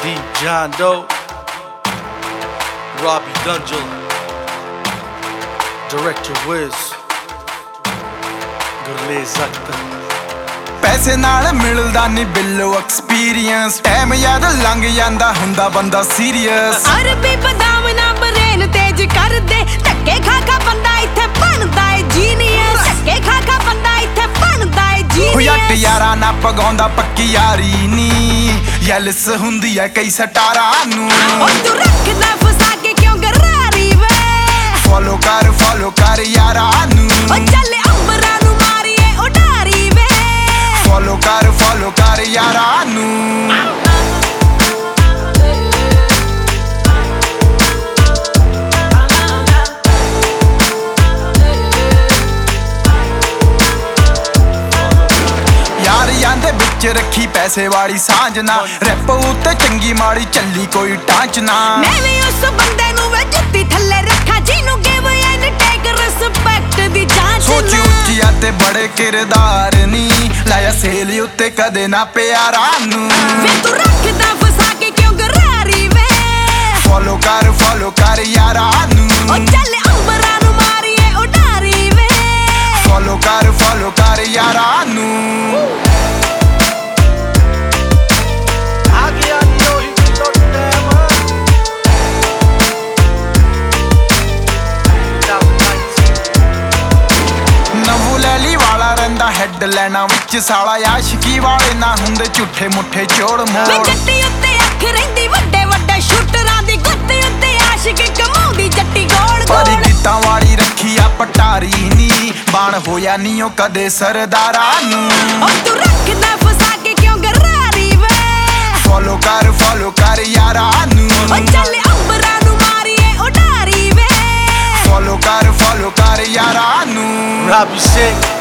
Deep John Doe, Robbie Dungeon, Director Wiz, Gurlez Akhtar। पैसे नाल मिलदा नी बिल्लो एक्सपीरियंस टाइम याद लंघ जांदा हुंदा बंदा सीरियस अरबी बदाम ना ब्रेन तेज कर दे धक्के खा खा बंदा इत्थे बनदा है जीनियस धक्के खा खा बंदा इत्थे बनदा है जीनियस जट यारा ना पगाउंदा पक्की यारी नी यलस हुंदी है कई सटारा नू ओ तू रखदा फसा के क्यों गरारी वे फॉलो कर यारा नू ओ चल अंबरा नू मारिए उडारी वे फॉलो कर यारा नू रखी पैसे वाली सांझ ना रैप उत्ते चंगी माड़ी चली कोई टांच ना मैं भी उस बंदे नू वे जुत्ती थल्ले रखा जिन्नू गिव एंड टेक रिस्पेक्ट दी जांच सोची उच्चिया ते बड़े किरदार नी लाया सेल उत्ते कदे ना प्यारा नू वे तू रखदा फसा के क्यों गरारी वे फॉलो कर यारा नू ओ चल अंबरा नू मारिए उडारी वे फॉलो कर यारा नू हेड लेना विच साला आशिकी वाले ना हुंदे झूठे मुठे चोड़ मोड़ वे जट्टी उत्ते अख रहिंदी वड्डे वड्डे शूटरां दी गुत्ते उत्ते आशिक कमाउंदी जट्टी गोल गोल पर गीतां वाली रखी आ पटारी नी बाण होया नी ओ कदे सरदारा नू ओ तू रखदा फसा के क्यों गरारी वे फॉलो कर यारा नू ओ चल अंबरा नू मारिए उडारी वे फॉलो कर यारा नू Robbie Sick,